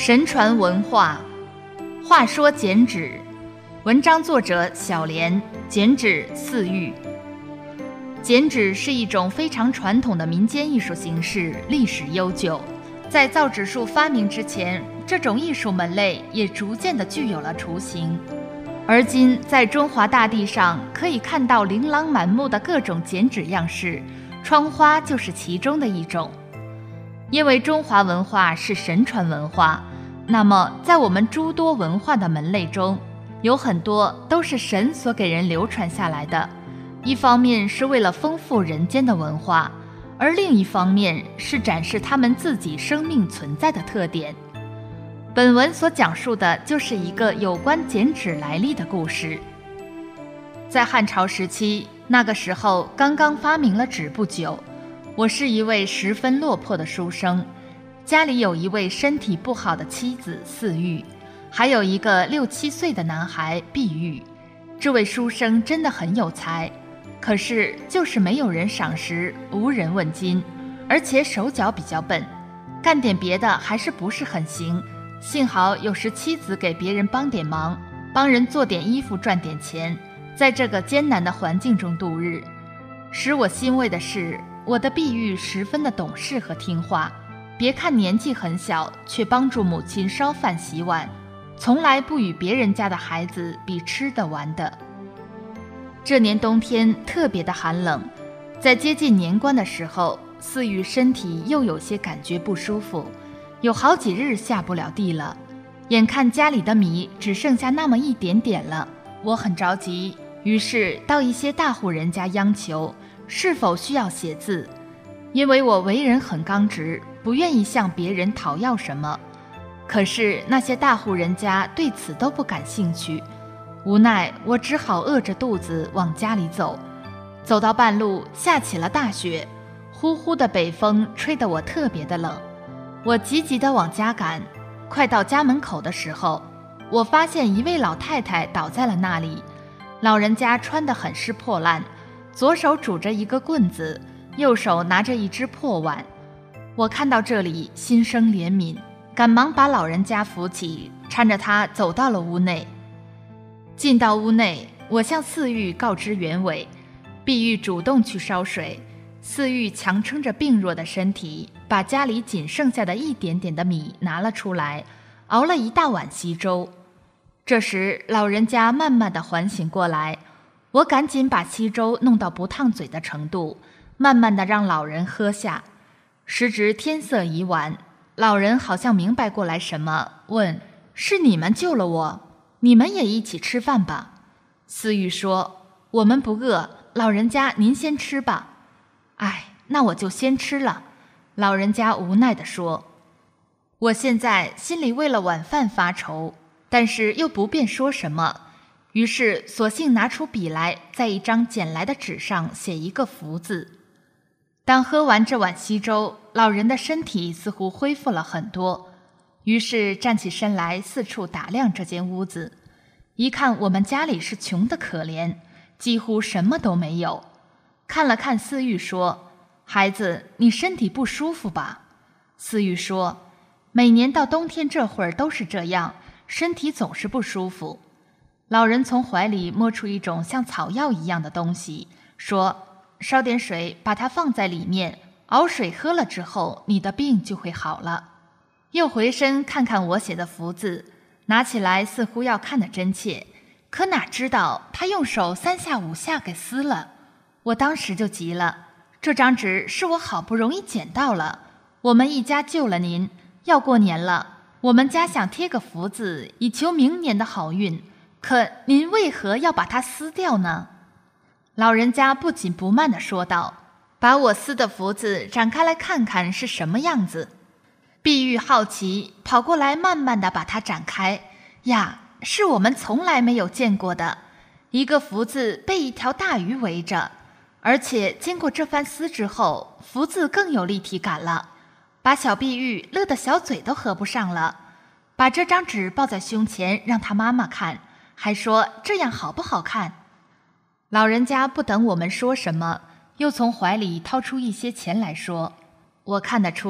神传文化。话说剪纸，文章作者小莲，剪纸四玉。剪纸是一种非常传统的民间艺术形式，历史悠久。在造纸术发明之前，这种艺术门类也逐渐地具有了雏形。而今在中华大地上可以看到琳琅满目的各种剪纸样式，窗花就是其中的一种。因为中华文化是神传文化，那么在我们诸多文化的门类中，有很多都是神所给人流传下来的，一方面是为了丰富人间的文化，而另一方面是展示他们自己生命存在的特点。本文所讲述的就是一个有关剪纸来历的故事。在汉朝时期，那个时候刚刚发明了纸不久，我是一位十分落魄的书生，家里有一位身体不好的妻子四玉，还有一个6、7岁的男孩碧玉。这位书生真的很有才，可是就是没有人赏识，无人问津，而且手脚比较笨，干点别的还是不是很行。幸好有时妻子给别人帮点忙，帮人做点衣服赚点钱，在这个艰难的环境中度日。使我欣慰的是，我的碧玉十分的懂事和听话，别看年纪很小，却帮助母亲烧饭洗碗，从来不与别人家的孩子比吃的玩的。这年冬天特别的寒冷，在接近年关的时候，四玉身体又有些感觉不舒服，有好几日下不了地了，眼看家里的米只剩下那么一点点了，我很着急，于是到一些大户人家央求是否需要写字。因为我为人很刚直，不愿意向别人讨要什么，可是那些大户人家对此都不感兴趣。无奈我只好饿着肚子往家里走，走到半路下起了大雪，呼呼的北风吹得我特别的冷。我急急地往家赶，快到家门口的时候，我发现一位老太太倒在了那里。老人家穿得很是破烂，左手拄着一个棍子，右手拿着一只破碗。我看到这里，心生怜悯，赶忙把老人家扶起，搀着他走到了屋内。进到屋内，我向四玉告知原委，碧玉主动去烧水，四玉强撑着病弱的身体，把家里仅剩下的一点点的米拿了出来，熬了一大碗稀粥。这时老人家慢慢地缓醒过来，我赶紧把稀粥弄到不烫嘴的程度，慢慢地让老人喝下。时值天色已晚，老人好像明白过来什么，问：是你们救了我，你们也一起吃饭吧。四玉说：我们不饿，老人家您先吃吧。哎，那我就先吃了。老人家无奈地说。我现在心里为了晚饭发愁，但是又不便说什么，于是索性拿出笔来，在一张捡来的纸上写一个福字。当喝完这碗稀粥，老人的身体似乎恢复了很多，于是站起身来四处打量这间屋子。一看我们家里是穷得可怜，几乎什么都没有。看了看四玉说：孩子，你身体不舒服吧？四玉说：每年到冬天这会儿都是这样，身体总是不舒服。老人从怀里摸出一种像草药一样的东西，说：烧点水，把它放在里面，熬水喝了之后，你的病就会好了。又回身看看我写的福字，拿起来似乎要看得真切，可哪知道他用手3下5下给撕了。我当时就急了，这张纸是我好不容易捡到了，我们一家救了您，要过年了，我们家想贴个福字，以求明年的好运，可您为何要把它撕掉呢？老人家不紧不慢地说道：把我撕的福字展开来看看是什么样子。碧玉好奇，跑过来慢慢地把它展开，呀，是我们从来没有见过的，一个福字被一条大鱼围着，而且经过这番撕之后，福字更有立体感了，把小碧玉乐得小嘴都合不上了，把这张纸抱在胸前让他妈妈看，还说这样好不好看。老人家不等我们说什么，又从怀里掏出一些钱来说：我看得出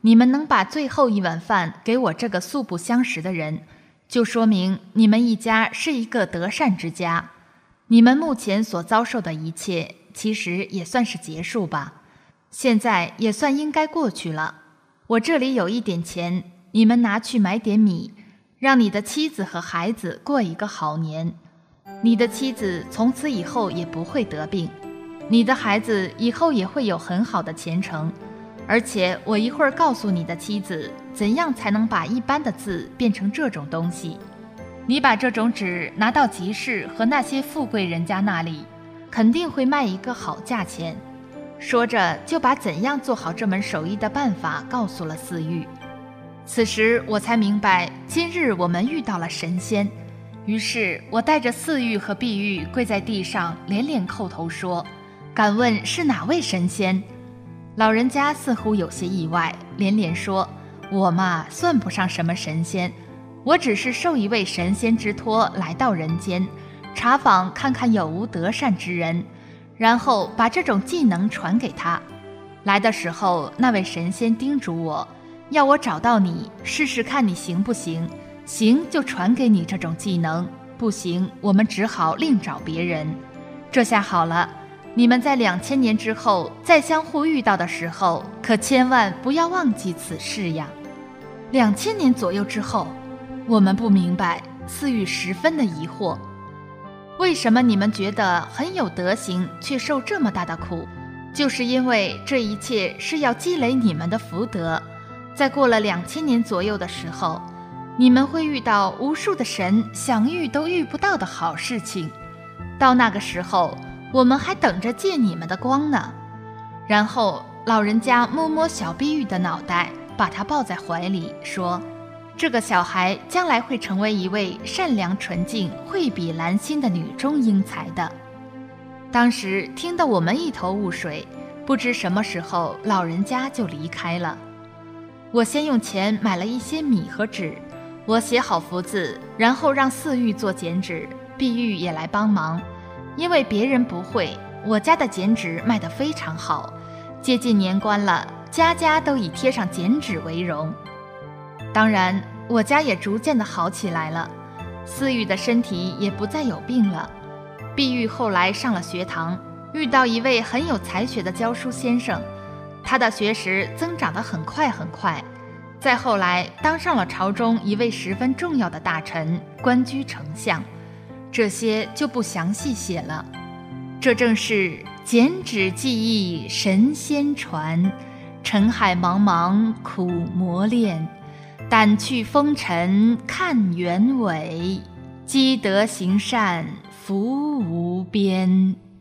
你们能把最后一碗饭给我这个素不相识的人，就说明你们一家是一个德善之家。你们目前所遭受的一切，其实也算是结束吧。现在也算应该过去了。我这里有一点钱，你们拿去买点米，让你的妻子和孩子过一个好年。你的妻子从此以后也不会得病，你的孩子以后也会有很好的前程。而且我一会儿告诉你的妻子，怎样才能把一般的字变成这种东西。你把这种纸拿到集市和那些富贵人家那里，肯定会卖一个好价钱。说着就把怎样做好这门手艺的办法告诉了四玉。此时我才明白，今日我们遇到了神仙。于是我带着四玉和碧玉跪在地上，连连叩头说：敢问是哪位神仙？老人家似乎有些意外，连连说：我嘛，算不上什么神仙，我只是受一位神仙之托来到人间，查访看看有无德善之人，然后把这种技能传给他。来的时候，那位神仙叮嘱我，要我找到你，试试看你行不行，行就传给你这种技能，不行我们只好另找别人。这下好了，你们在2000年之后再相互遇到的时候，可千万不要忘记此事呀。2000年左右之后，我们不明白，四玉十分的疑惑，为什么你们觉得很有德行，却受这么大的苦？就是因为这一切是要积累你们的福德。在过了2000年左右的时候，你们会遇到无数的神想遇都遇不到的好事情。到那个时候，我们还等着借你们的光呢。然后老人家摸摸小碧玉的脑袋，把她抱在怀里，说：这个小孩将来会成为一位善良纯净、慧笔兰心的女中英才的。当时听得我们一头雾水，不知什么时候老人家就离开了。我先用钱买了一些米和纸，我写好福字，然后让四玉做剪纸，碧玉也来帮忙。因为别人不会，我家的剪纸卖得非常好，接近年关了，家家都以贴上剪纸为荣。当然我家也逐渐的好起来了，四玉的身体也不再有病了。碧玉后来上了学堂，遇到一位很有才学的教书先生，他的学识增长得很快很快，再后来当上了朝中一位十分重要的大臣，官居丞相。这些就不详细写了。这正是剪纸技艺神仙传，尘海茫茫苦磨练，掸去风尘看原委，积德行善福无边。